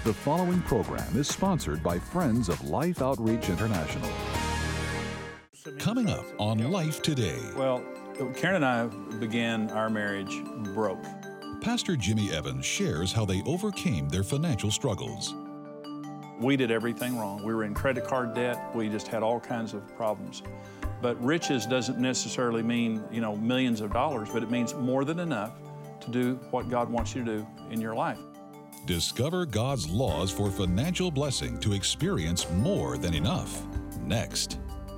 The following program is sponsored by Friends of Life Outreach International. Coming up on Life Today. Well, Karen and I began our marriage broke. Pastor Jimmy Evans shares how they overcame their financial struggles. We did everything wrong. We were in credit card debt. We just had all kinds of problems. But riches doesn't necessarily mean, millions of dollars, but it means more than enough to do what God wants you to do in your life. Discover God's laws for financial blessing to experience more than enough. Next.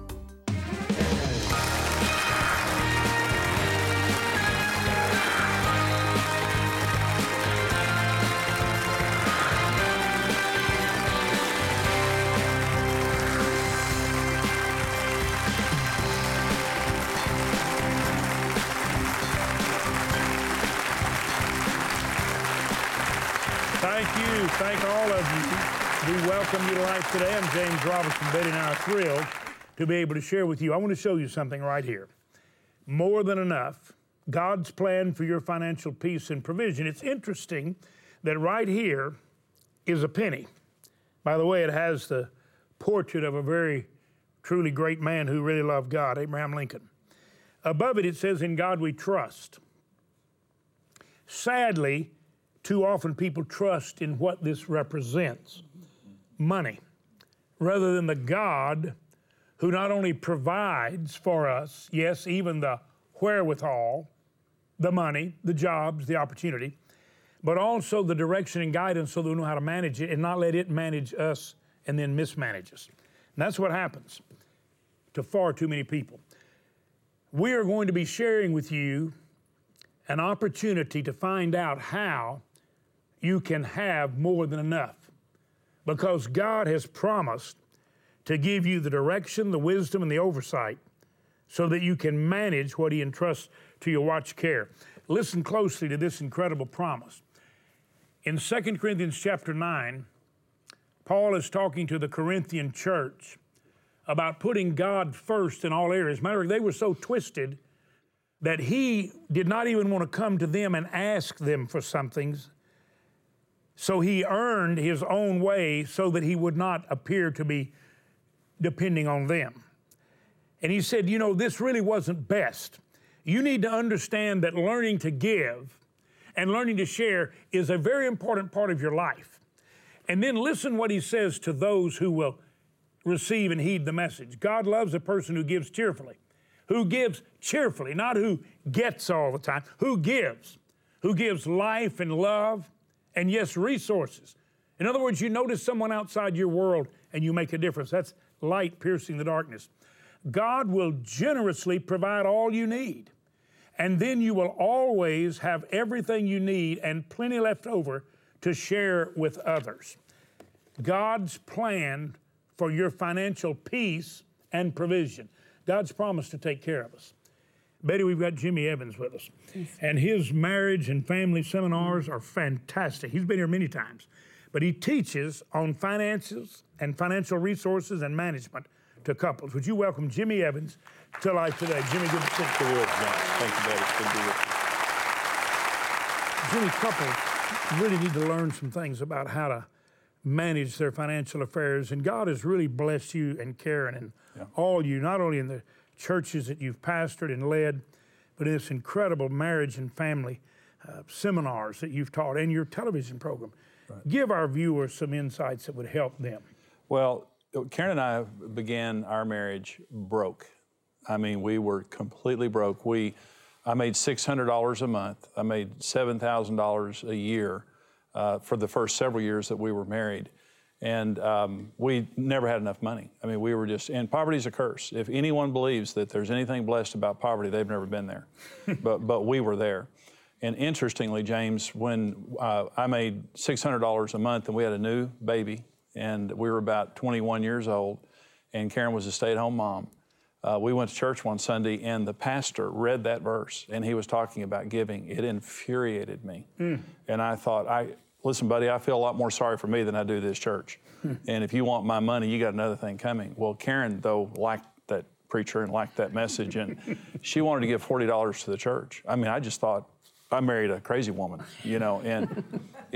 Thank all of you. We welcome you to Life Today. I'm James Robinson. Betty and I are thrilled to be able to share with you. I want to show you something right here. More than enough. God's plan for your financial peace and provision. It's interesting that right here is a penny. By the way, it has the portrait of a very truly great man who really loved God, Abraham Lincoln. Above it, it says, "In God we trust." Sadly, too often people trust in what this represents, money, rather than the God who not only provides for us, yes, even the wherewithal, the money, the jobs, the opportunity, but also the direction and guidance so that we know how to manage it and not let it manage us and then mismanage us. And that's what happens to far too many people. We are going to be sharing with you an opportunity to find out how you can have more than enough, because God has promised to give you the direction, the wisdom, and the oversight so that you can manage what He entrusts to your watch care. Listen closely to this incredible promise. In 2 Corinthians chapter 9, Paul is talking to the Corinthian church about putting God first in all areas. Matter of fact, they were so twisted that he did not even want to come to them and ask them for something. So he earned his own way so that he would not appear to be depending on them. And he said, this really wasn't best. You need to understand that learning to give and learning to share is a very important part of your life. And then listen what he says to those who will receive and heed the message. God loves a person who gives cheerfully. Who gives cheerfully, not who gets all the time. Who gives life and love, and yes, resources. In other words, you notice someone outside your world and you make a difference. That's light piercing the darkness. God will generously provide all you need. And then you will always have everything you need and plenty left over to share with others. God's plan for your financial peace and provision. God's promised to take care of us. Betty, we've got Jimmy Evans with us. And his marriage and family seminars are fantastic. He's been here many times. But he teaches on finances and financial resources and management to couples. Would you welcome Jimmy Evans to Life Today? Jimmy, good to see you. Thank you, Betty. Good to be with you. Jimmy, couples really need to learn some things about how to manage their financial affairs. And God has really blessed you and Karen and all you, not only in the churches that you've pastored and led, but in this incredible marriage and family seminars that you've taught and your television program. Right. Give our viewers some insights that would help them. Well, Karen and I began our marriage broke. I mean, we were completely broke. I made $600 a month. I made $7,000 a year for the first several years that we were married. And we never had enough money. I mean, we were and poverty's a curse. If anyone believes that there's anything blessed about poverty, they've never been there. but we were there. And interestingly, James, when I made $600 a month and we had a new baby, and we were about 21 years old, and Karen was a stay-at-home mom, we went to church one Sunday, and the pastor read that verse, and he was talking about giving. It infuriated me. And I thought, listen, buddy, I feel a lot more sorry for me than I do this church. And if you want my money, you got another thing coming. Well, Karen, though, liked that preacher and liked that message, and she wanted to give $40 to the church. I mean, I just thought, I married a crazy woman, and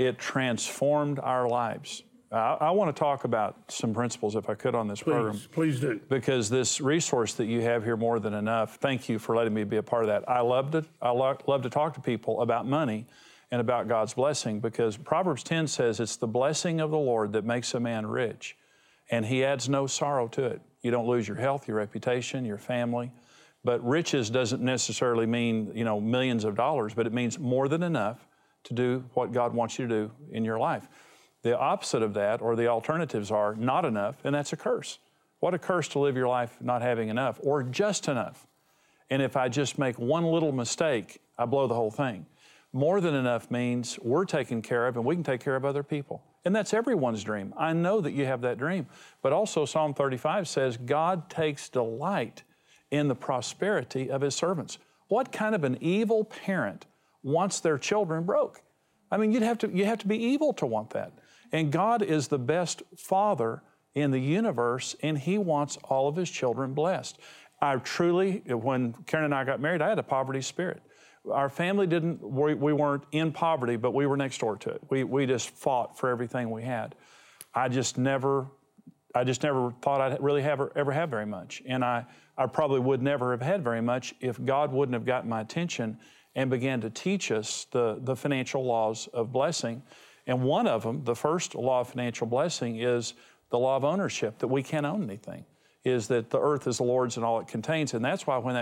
it transformed our lives. I want to talk about some principles, if I could, on this program. Please do. Because this resource that you have here, More Than Enough, thank you for letting me be a part of that. I love to talk to people about money and about God's blessing, because Proverbs 10 says it's the blessing of the Lord that makes a man rich, and He adds no sorrow to it. You don't lose your health, your reputation, your family. But riches doesn't necessarily mean, millions of dollars, but it means more than enough to do what God wants you to do in your life. The opposite of that, or the alternatives, are not enough, and that's a curse. What a curse to live your life not having enough, or just enough. And if I just make one little mistake, I blow the whole thing. More than enough means we're taken care of, and we can take care of other people. And that's everyone's dream. I know that you have that dream. But also Psalm 35 says, God takes delight in the prosperity of His servants. What kind of an evil parent wants their children broke? I mean, you have to be evil to want that. And God is the best Father in the universe, and He wants all of His children blessed. When Karen and I got married, I had a poverty spirit. Our family we weren't in poverty, but we were next door to it. We just fought for everything we had. I just never thought I'd really ever have very much. And I probably would never have had very much if God wouldn't have gotten my attention and began to teach us the financial laws of blessing. And one of them, the first law of financial blessing, is the law of ownership, that we can't own anything, is that the earth is the Lord's and all it contains. And that's why when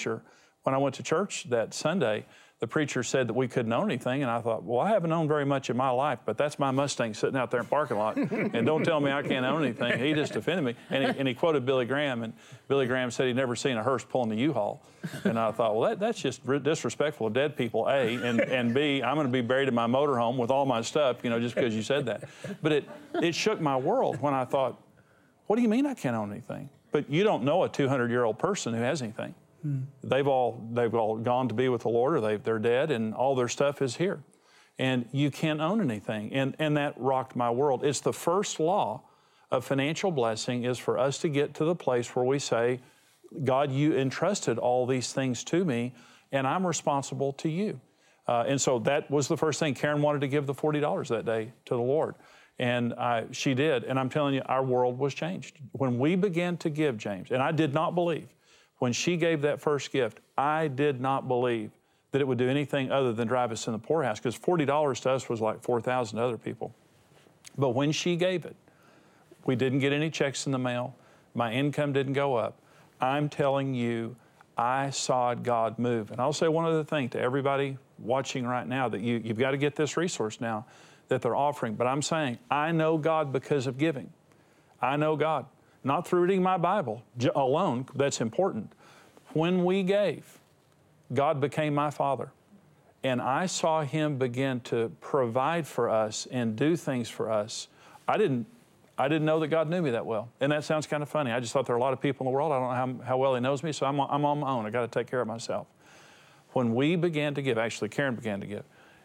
I went to church that Sunday, the preacher said that we couldn't own anything, and I thought, well, I haven't owned very much in my life, but that's my Mustang sitting out there in the parking lot, and don't tell me I can't own anything. He just offended me, and he quoted Billy Graham, and Billy Graham said he'd never seen a hearse pulling the U-Haul, and I thought, well, that's just disrespectful of dead people, A, and B, I'm going to be buried in my motorhome with all my stuff, just because you said that. But it shook my world when I thought, what do you mean I can't own anything? But you don't know a 200-year-old person who has anything. They've all gone to be with the Lord, or they're dead, and all their stuff is here. And you can't own anything. And that rocked my world. It's the first law of financial blessing, is for us to get to the place where we say, God, you entrusted all these things to me, and I'm responsible to you. And so that was the first thing. Karen wanted to give the $40 that day to the Lord. And she did. And I'm telling you, our world was changed. When we began to give, James, and I did not believe, when she gave that first gift, I did not believe that it would do anything other than drive us in the poorhouse, because $40 to us was like $4,000 to other people. But when she gave it, we didn't get any checks in the mail. My income didn't go up. I'm telling you, I saw God move. And I'll say one other thing to everybody watching right now, that you've got to get this resource now that they're offering. But I'm saying, I know God because of giving. I know God. Not through reading my Bible alone, that's important. When we gave, God became my Father. And I saw Him begin to provide for us and do things for us. I didn't know that God knew me that well. And that sounds kind of funny. I just thought there are a lot of people in the world. I don't know how well He knows me, so I'm on my own. I got to take care of myself. When we began to give, actually Karen began to give,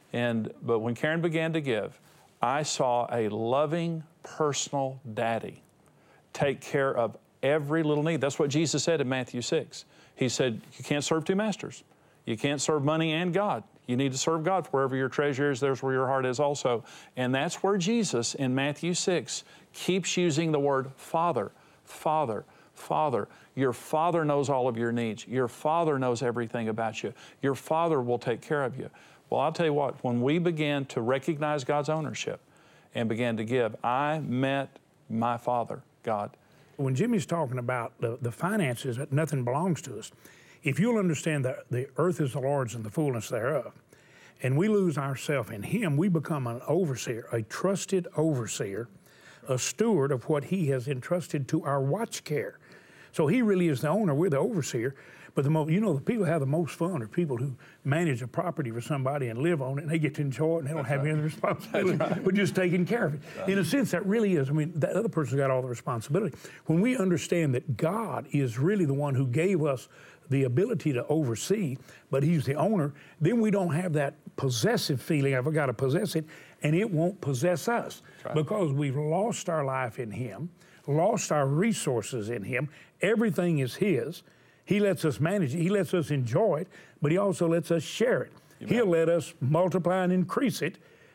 but when Karen began to give, I saw a loving, personal daddy take care of every little need. That's what Jesus said in Matthew 6. He said, you can't serve two masters. You can't serve money and God. You need to serve God. Wherever your treasure is, there's where your heart is also. And that's where Jesus in Matthew 6 keeps using the word Father, Father, Father. Your Father knows all of your needs. Your Father knows everything about you. Your Father will take care of you. Well, I'll tell you what, when we began to recognize God's ownership and began to give, I met my Father, God. When Jimmy's talking about the finances, that nothing belongs to us, if you'll understand that the earth is the Lord's and the fullness thereof, and we lose ourselves in Him, we become an overseer, a trusted overseer, a steward of what He has entrusted to our watch care. So He really is the owner, we're the overseer. But the people who have the most fun are people who manage a property for somebody and live on it, and they get to enjoy it, and they don't have any other responsibility, but just taking care of it. In a sense, that really is, that other person's got all the responsibility. When we understand that God is really the one who gave us the ability to oversee, but He's the owner, then we don't have that possessive feeling, I've got to possess it, and it won't possess us. Right. Because we've lost our life in Him, lost our resources in Him, everything is His. He lets us manage it. He lets us enjoy it, but He also lets us share it. He'll let us multiply and increase it,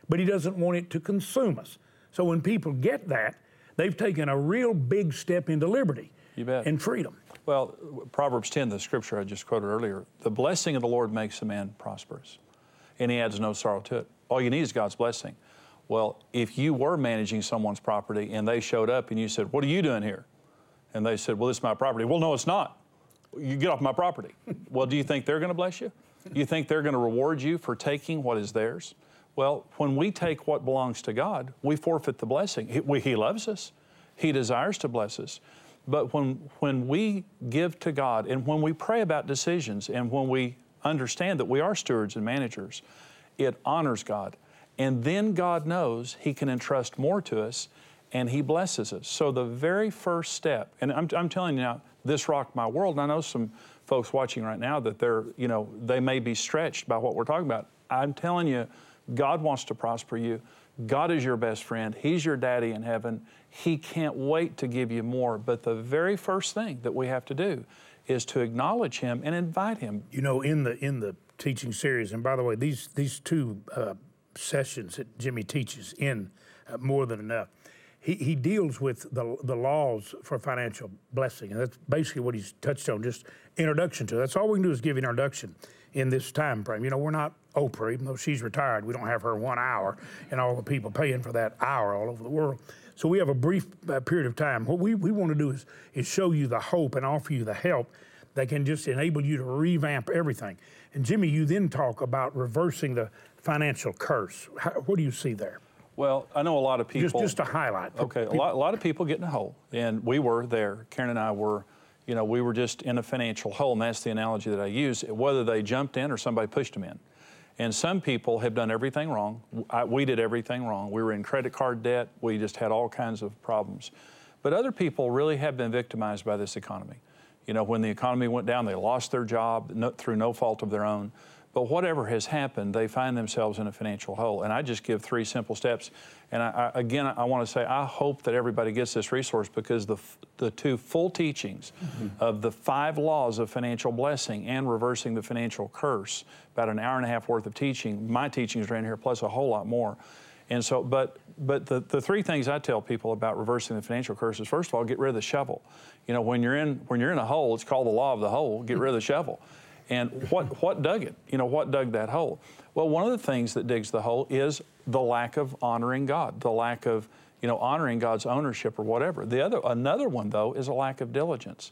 but He doesn't want it to consume us. So when people get that, they've taken a real big step into liberty and freedom. Well, Proverbs 10, the scripture I just quoted earlier, the blessing of the Lord makes a man prosperous, and he adds no sorrow to it. All you need is God's blessing. Well, if you were managing someone's property and they showed up and you said, "What are you doing here?" And they said, "Well, this is my property." "Well, no, it's not. You get off my property." Well, do you think they're going to bless you? You think they're going to reward you for taking what is theirs? Well, when we take what belongs to God, we forfeit the blessing. He loves us. He desires to bless us. But when we give to God and when we pray about decisions and when we understand that we are stewards and managers, it honors God. And then God knows He can entrust more to us and He blesses us. So the very first step, and I'm telling you now, this rocked my world. And I know some folks watching right now that they may be stretched by what we're talking about. I'm telling you, God wants to prosper you. God is your best friend. He's your daddy in heaven. He can't wait to give you more. But the very first thing that we have to do is to acknowledge Him and invite Him. You know, in the teaching series, and by the way, these two sessions that Jimmy teaches in More Than Enough, he deals with the laws for financial blessing. And that's basically what he's touched on, just introduction to it. That's all we can do is give introduction in this time frame. You know, we're not Oprah, even though she's retired. We don't have her 1 hour and all the people paying for that hour all over the world. So we have a brief period of time. What we want to do is show you the hope and offer you the help that can just enable you to revamp everything. And Jimmy, you then talk about reversing the financial curse. What do you see there? Well, I know a lot of people... Just to highlight. Okay, a lot of people get in a hole, and we were there. Karen and I were, we were just in a financial hole, and that's the analogy that I use, whether they jumped in or somebody pushed them in. And some people have done everything wrong. We did everything wrong. We were in credit card debt. We just had all kinds of problems. But other people really have been victimized by this economy. You know, when the economy went down, they lost their job through no fault of their own. But whatever has happened, they find themselves in a financial hole. And I just give 3 simple steps. And I want to say, I hope that everybody gets this resource, because the 2 full teachings of the 5 laws of financial blessing and reversing the financial curse, about an hour and a half worth of teaching, my teachings are in here, plus a whole lot more. And so, but the 3 things I tell people about reversing the financial curse is, first of all, get rid of the shovel. You know, when you're in a hole, it's called the law of the hole. Get rid of the shovel. And what dug it? You know, what dug that hole? Well, one of the things that digs the hole is the lack of honoring God, the lack of, honoring God's ownership or whatever. Another one, though, is a lack of diligence.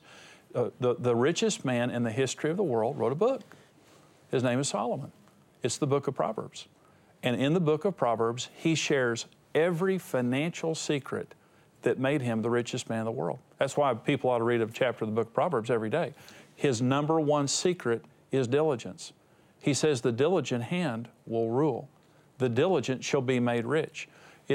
The richest man in the history of the world wrote a book. His name is Solomon. It's the book of Proverbs. And in the book of Proverbs, he shares every financial secret that made him the richest man in the world. That's why people ought to read a chapter of the book of Proverbs every day. His number 1 secret is diligence. He says the diligent hand will rule. The diligent shall be made rich.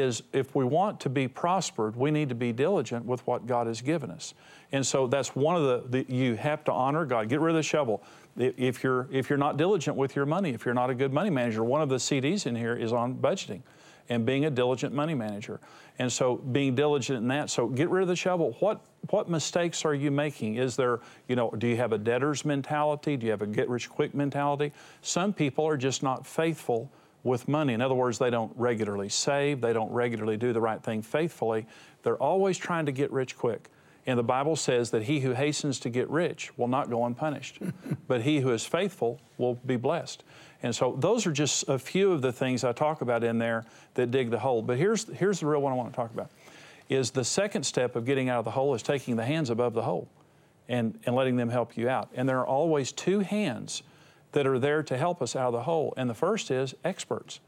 If we want to be prospered, we need to be diligent with what God has given us. And so that's one of you have to honor God. Get rid of the shovel. If you're not diligent with your money, if you're not a good money manager, one of the CDs in here is on budgeting and being a diligent money manager. And so being diligent in that. So get rid of the shovel. What mistakes are you making? Is there, do you have a debtor's mentality? Do you have a get-rich-quick mentality? Some people are just not faithful with money. In other words, they don't regularly save. They don't regularly do the right thing faithfully. They're always trying to get rich quick. And the Bible says that he who hastens to get rich will not go unpunished, but he who is faithful will be blessed. And so those are just a few of the things I talk about in there that dig the hole. But here's the real one I want to talk about, is the second step of getting out of the hole is taking the hands above the hole and letting them help you out. And there are always 2 hands that are there to help us out of the hole. And the first is experts.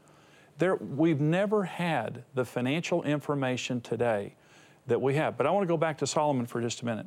We've never had the financial information today that we have. But I want to go back to Solomon for just a minute.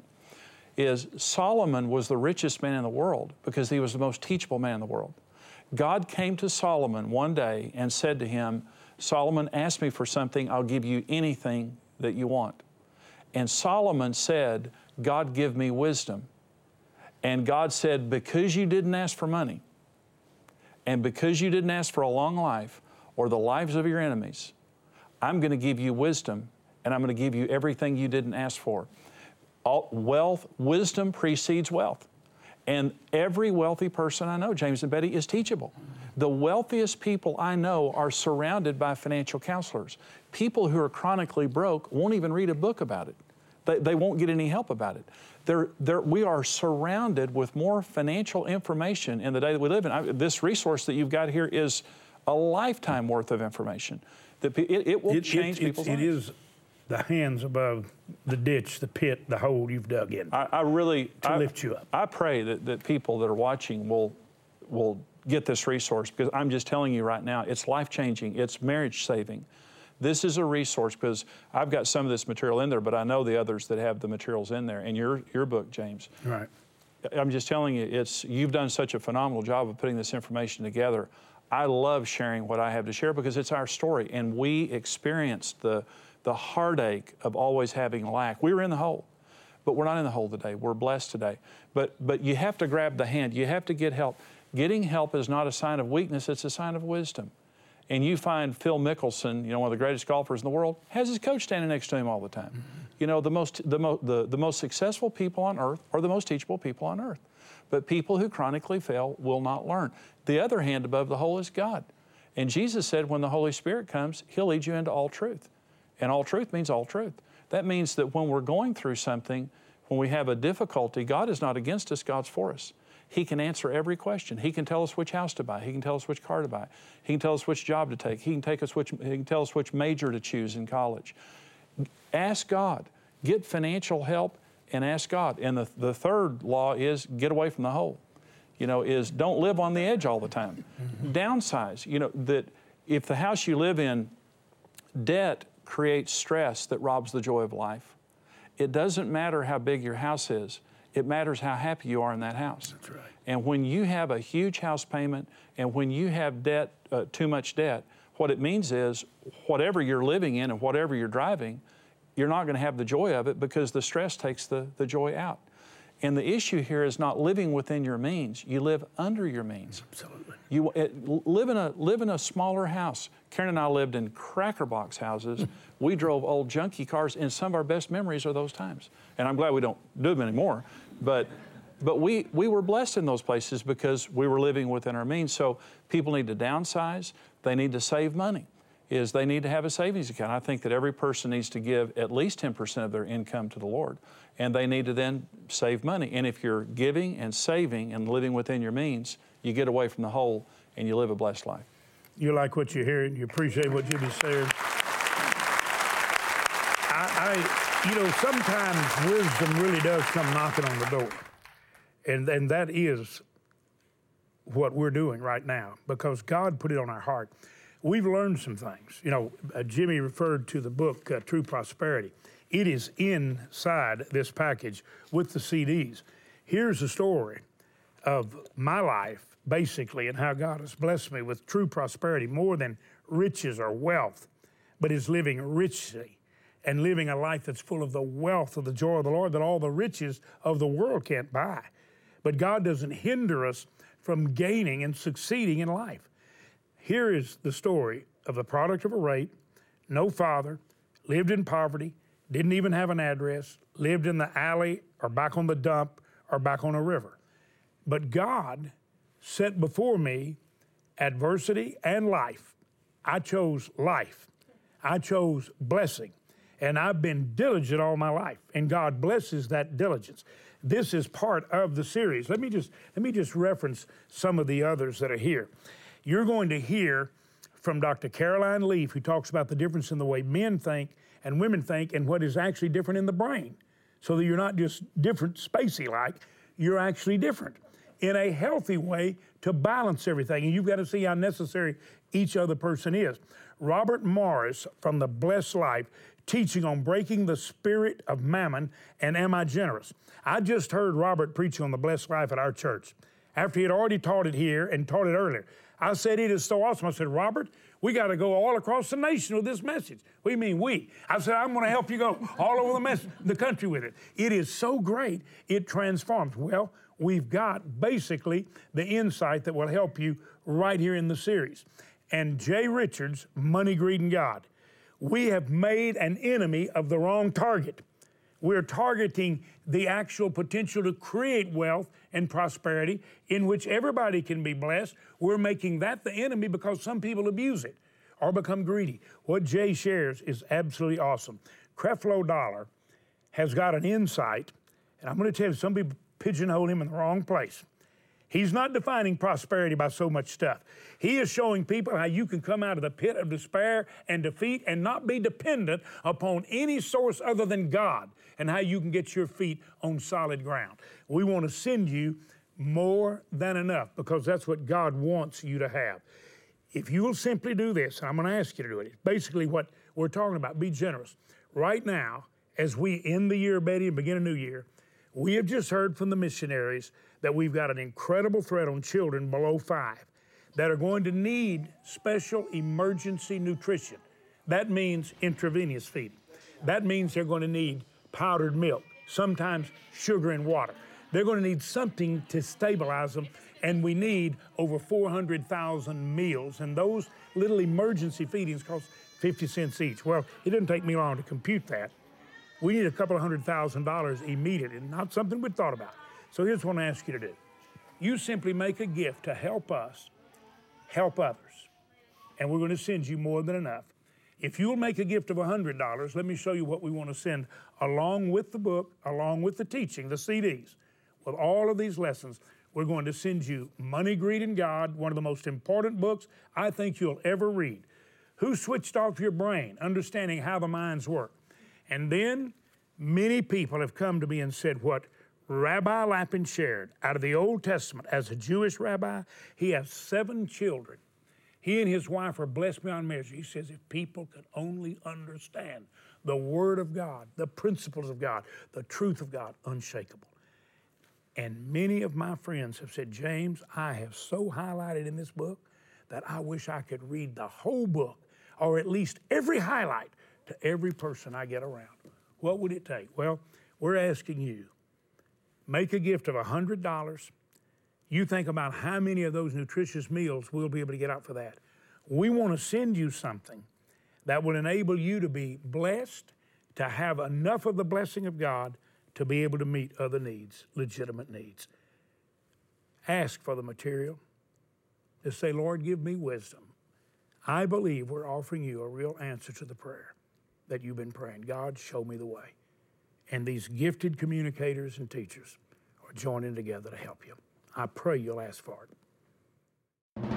Solomon was the richest man in the world because he was the most teachable man in the world. God came to Solomon one day and said to him, "Solomon, ask me for something, I'll give you anything that you want." And Solomon said, "God, give me wisdom." And God said, "Because you didn't ask for money, and because you didn't ask for a long life or the lives of your enemies, I'm going to give you wisdom, and I'm going to give you everything you didn't ask for." Wisdom precedes wealth. And every wealthy person I know, James and Betty, is teachable. The wealthiest people I know are surrounded by financial counselors. People who are chronically broke won't even read a book about it. They won't get any help about it. We are surrounded with more financial information in the day that we live in. This resource that you've got here is a lifetime worth of information. It will change people's lives. It is the hands above the ditch, the pit, the hole you've dug in. I really to lift you up. I pray that people that are watching will get this resource, because I'm just telling you right now, it's life-changing, it's marriage-saving. This is a resource, because I've got some of this material in there, but I know the others that have the materials in there. And your book, James. Right. I'm just telling you, you've done such a phenomenal job of putting this information together. I love sharing what I have to share because it's our story, and we experienced the heartache of always having lack. We were in the hole, but we're not in the hole today. We're blessed today. But you have to grab the hand. You have to get help. Getting help is not a sign of weakness, it's a sign of wisdom. And you find Phil Mickelson, one of the greatest golfers in the world, has his coach standing next to him all the time. Mm-hmm. The most successful people on earth are the most teachable people on earth. But people who chronically fail will not learn. The other hand above the hole is God. And Jesus said when the Holy Spirit comes, He'll lead you into all truth. And all truth means all truth. That means that when we're going through something, when we have a difficulty, God is not against us, God's for us. He can answer every question. He can tell us which house to buy. He can tell us which car to buy. He can tell us which job to take. He can tell us which major to choose in college. Ask God. Get financial help and ask God. And the third law is get away from the hole. Is don't live on the edge all the time. Mm-hmm. Downsize. That if the house you live in, debt creates stress that robs the joy of life. It doesn't matter how big your house is. It matters how happy you are in that house. That's right. And when you have a huge house payment and when you have debt, too much debt, what it means is whatever you're living in and whatever you're driving, you're not going to have the joy of it because the stress takes the joy out. And the issue here is not living within your means. You live under your means. Absolutely. You live in a smaller house. Karen and I lived in cracker box houses. We drove old junky cars, and some of our best memories are those times. And I'm glad we don't do them anymore. But we were blessed in those places because we were living within our means. So people need to downsize. They need to save money. They need to have a savings account. I think that every person needs to give at least 10% of their income to the Lord. And they need to then save money. And if you're giving and saving and living within your means, you get away from the hole and you live a blessed life. You like what you're hearing. You appreciate what Jimmy's saying. Sometimes wisdom really does come knocking on the door. And that is what we're doing right now because God put it on our heart. We've learned some things. Jimmy referred to the book, True Prosperity. It is inside this package with the CDs. Here's the story of my life, basically, and how God has blessed me with true prosperity, more than riches or wealth, but is living richly and living a life that's full of the wealth of the joy of the Lord that all the riches of the world can't buy. But God doesn't hinder us from gaining and succeeding in life. Here is the story of the product of a rape, no father, lived in poverty, didn't even have an address, lived in the alley or back on the dump or back on a river. But God set before me adversity and life. I chose life. I chose blessing. And I've been diligent all my life, and God blesses that diligence. This is part of the series. Let me just reference some of the others that are here. You're going to hear from Dr. Caroline Leaf, who talks about the difference in the way men think and women think and what is actually different in the brain. So that you're not just different spacey-like, you're actually different in a healthy way to balance everything. And you've got to see how necessary each other person is. Robert Morris from The Blessed Life, teaching on breaking the spirit of mammon and am I generous. I just heard Robert preaching on The Blessed Life at our church. After he had already taught it here and taught it earlier, I said, it is so awesome. I said, Robert, we got to go all across the nation with this message. What do you mean we? I said, I'm going to help you go all over the country with it. It is so great, it transforms. Well, we've got basically the insight that will help you right here in the series. And Jay Richards, Money, Greed, and God. We have made an enemy of the wrong target. We're targeting the actual potential to create wealth and prosperity in which everybody can be blessed. We're making that the enemy because some people abuse it or become greedy. What Jay shares is absolutely awesome. Creflo Dollar has got an insight, and I'm going to tell you, some people pigeonhole him in the wrong place. He's not defining prosperity by so much stuff. He is showing people how you can come out of the pit of despair and defeat and not be dependent upon any source other than God, and how you can get your feet on solid ground. We want to send you more than enough because that's what God wants you to have. If you will simply do this, and I'm going to ask you to do it, it's basically what we're talking about, be generous. Right now, as we end the year, Betty, and begin a new year, we have just heard from the missionaries that we've got an incredible threat on children below 5 that are going to need special emergency nutrition. That means intravenous feeding. That means they're going to need powdered milk, sometimes sugar and water. They're going to need something to stabilize them, and we need over 400,000 meals, and those little emergency feedings cost 50 cents each. Well, it didn't take me long to compute that. We need a couple of $100,000 immediately, and not something we'd thought about. So here's what I ask you to do. You simply make a gift to help us help others, and we're going to send you more than enough. If you'll make a gift of $100, let me show you what we want to send along with the book, along with the teaching, the CDs. With all of these lessons, we're going to send you Money, Greed, and God, one of the most important books I think you'll ever read. Who Switched Off Your Brain? Understanding How the Minds Work. And then many people have come to me and said what Rabbi Lapin shared out of the Old Testament. As a Jewish rabbi, he has 7 children. He and his wife are blessed beyond measure. He says if people could only understand the Word of God, the principles of God, the truth of God, unshakable. And many of my friends have said, James, I have so highlighted in this book that I wish I could read the whole book, or at least every highlight, to every person I get around. What would it take? Well, we're asking you, make a gift of $100. You think about how many of those nutritious meals we'll be able to get out for that. We want to send you something that will enable you to be blessed, to have enough of the blessing of God to be able to meet other needs, legitimate needs. Ask for the material. Just say, Lord, give me wisdom. I believe we're offering you a real answer to the prayer that you've been praying. God, show me the way. And these gifted communicators and teachers are joining together to help you. I pray you'll ask for it.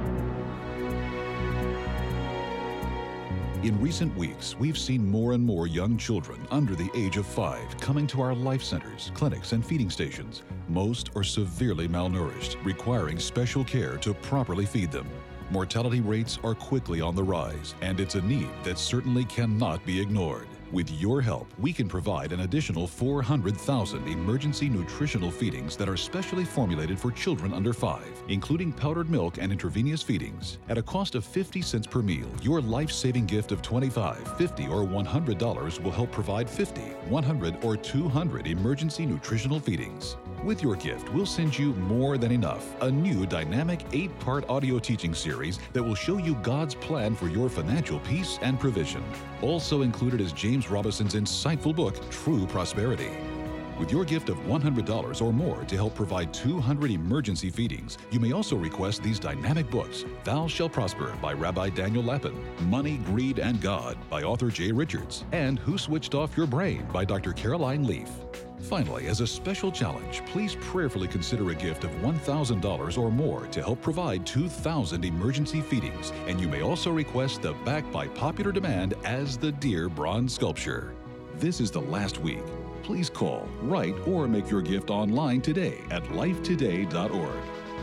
In recent weeks, we've seen more and more young children under the age of 5 coming to our life centers, clinics, and feeding stations. Most are severely malnourished, requiring special care to properly feed them. Mortality rates are quickly on the rise, and it's a need that certainly cannot be ignored. With your help, we can provide an additional 400,000 emergency nutritional feedings that are specially formulated for children under 5, including powdered milk and intravenous feedings. At a cost of 50 cents per meal, your life-saving gift of $25, $50, or $100 will help provide 50, 100, or 200 emergency nutritional feedings. With your gift, we'll send you More Than Enough, a new dynamic 8-part audio teaching series that will show you God's plan for your financial peace and provision. Also included is James Robinson's insightful book, True Prosperity. With your gift of $100 or more to help provide 200 emergency feedings, you may also request these dynamic books, Thou Shalt Prosper by Rabbi Daniel Lapin, Money, Greed, and God by author Jay Richards, and Who Switched Off Your Brain by Dr. Caroline Leaf. Finally, as a special challenge, please prayerfully consider a gift of $1,000 or more to help provide 2,000 emergency feedings, and you may also request the Back by Popular Demand as the Deer bronze sculpture. This is the last week. Please call, write, or make your gift online today at lifetoday.org.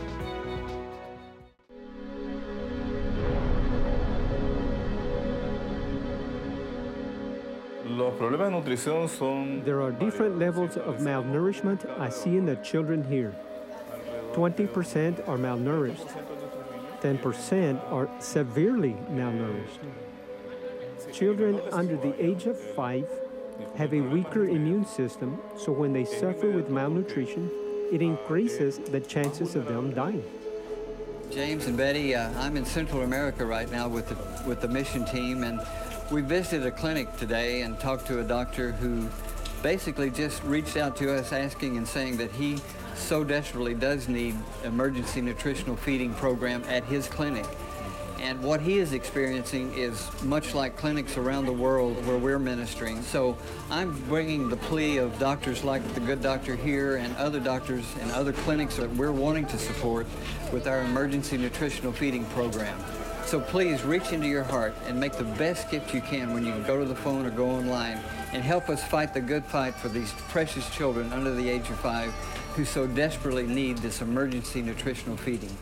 There are different levels of malnourishment I see in the children here. 20% are malnourished. 10% are severely malnourished. Children under the age of 5 have a weaker immune system, so when they suffer with malnutrition, it increases the chances of them dying. James and Betty, I'm in Central America right now with the mission team, and we visited a clinic today and talked to a doctor who basically just reached out to us asking and saying that he so desperately does need emergency nutritional feeding program at his clinic. And what he is experiencing is much like clinics around the world where we're ministering. So I'm bringing the plea of doctors like the Good Doctor here and other doctors and other clinics that we're wanting to support with our emergency nutritional feeding program. So please reach into your heart and make the best gift you can when you go to the phone or go online and help us fight the good fight for these precious children under the age of 5 who so desperately need this emergency nutritional feeding.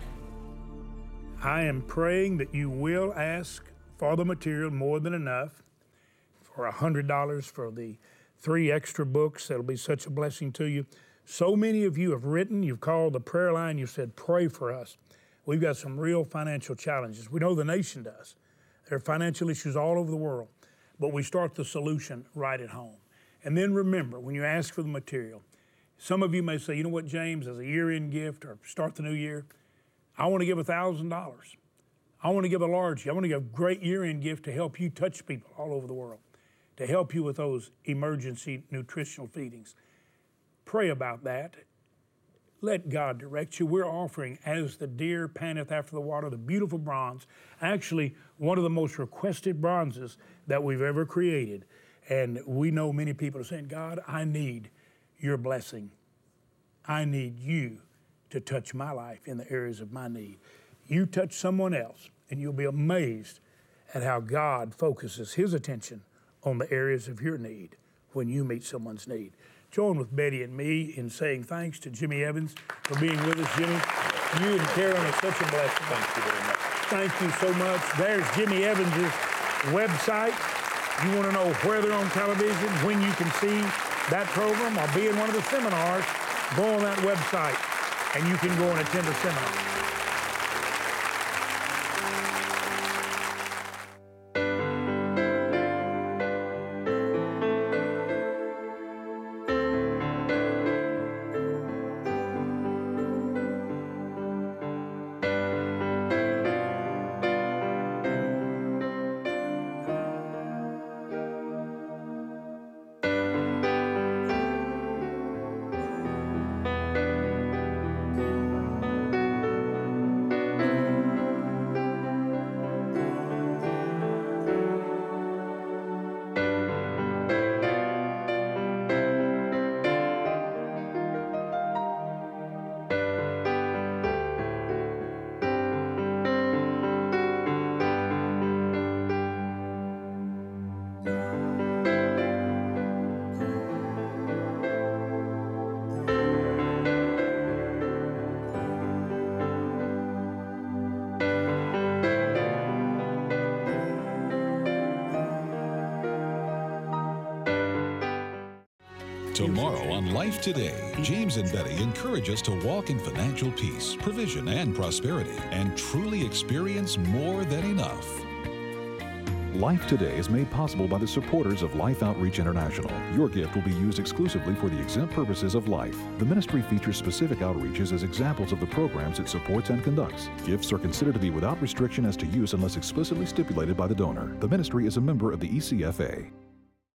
I am praying that you will ask for the material more than enough, for $100 for the 3 extra books. That'll be such a blessing to you. So many of you have written, you've called the prayer line, you've said, pray for us. We've got some real financial challenges. We know the nation does. There are financial issues all over the world, but we start the solution right at home. And then remember, when you ask for the material, some of you may say, you know what, James, as a year-end gift or start the new year, I want to give $1,000. I want to give a large, I want to give a great year-end gift to help you touch people all over the world, to help you with those emergency nutritional feedings. Pray about that. Let God direct you. We're offering, as the deer panteth after the water, the beautiful bronze, actually one of the most requested bronzes that we've ever created. And we know many people are saying, God, I need your blessing. I need you to touch my life in the areas of my need. You touch someone else, and you'll be amazed at how God focuses his attention on the areas of your need when you meet someone's need. Join with Betty and me in saying thanks to Jimmy Evans for being with us. Jimmy, you and Karen are such a blessing. Thank you very much. Thank you so much. There's Jimmy Evans' website. You want to know where they're on television, when you can see that program, or be in one of the seminars, go on that website and you can go and attend a seminar. Tomorrow on Life Today, James and Betty encourage us to walk in financial peace, provision, and prosperity, and truly experience more than enough. Life Today is made possible by the supporters of Life Outreach International. Your gift will be used exclusively for the exempt purposes of life. The ministry features specific outreaches as examples of the programs it supports and conducts. Gifts are considered to be without restriction as to use unless explicitly stipulated by the donor. The ministry is a member of the ECFA.